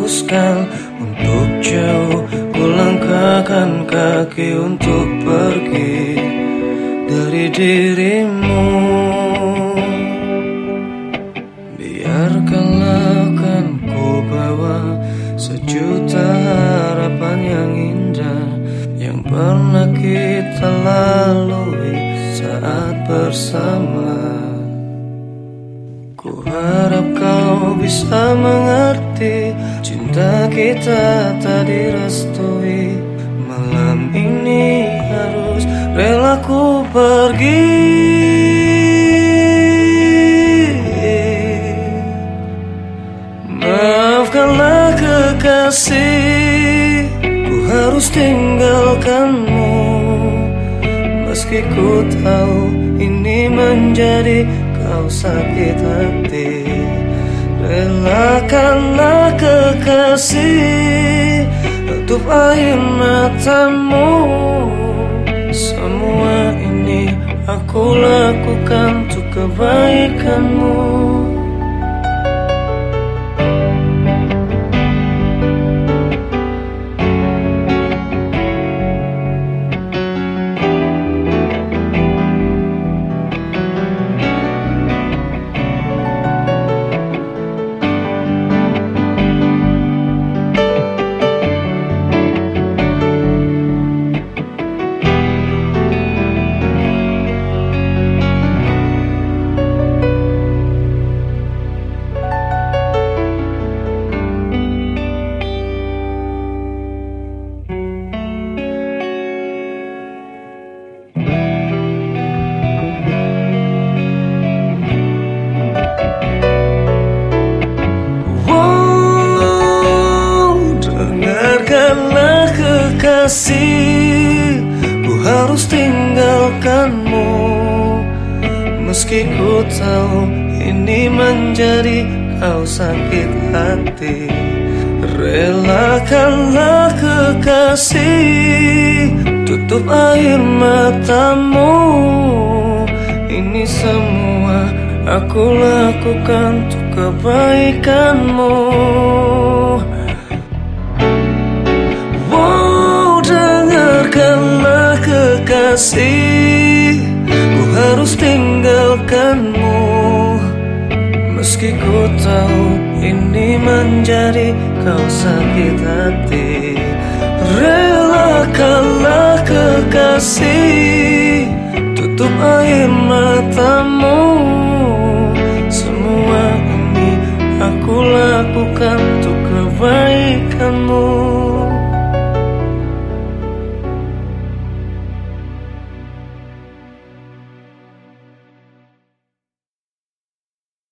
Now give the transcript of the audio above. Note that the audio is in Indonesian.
memutuskan untuk jauh, ku langkahkan kaki untuk pergi dari dirimu. Biarkanlah kan ku bawa sejuta harapan yang indah yang pernah kita lalui saat bersama. Ku harap kau bisa mengerti, cinta kita tak direstui. Malam ini harus rela ku pergi. Maafkanlah kekasih, ku harus tinggalkanmu. Meski ku tahu ini menjadi kau sakit hati, relakanlah kekasih, tutup air matamu. Semua ini aku lakukan untuk kebaikanmu. Dengarkanlah kekasih, ku harus tinggalkanmu. Meski ku tahu ini menjadi kau sakit hati, relakanlah kekasih, tutup air matamu. Ini semua aku lakukan untuk kebaikanmu. Dengarkanlah kekasih, ku harus tinggalkanmu. Meski ku tahu ini menjadi kau sakit hati, relakanlah kekasih, tutup air matamu. Semua ini aku lakukan untuk kebaikanmu.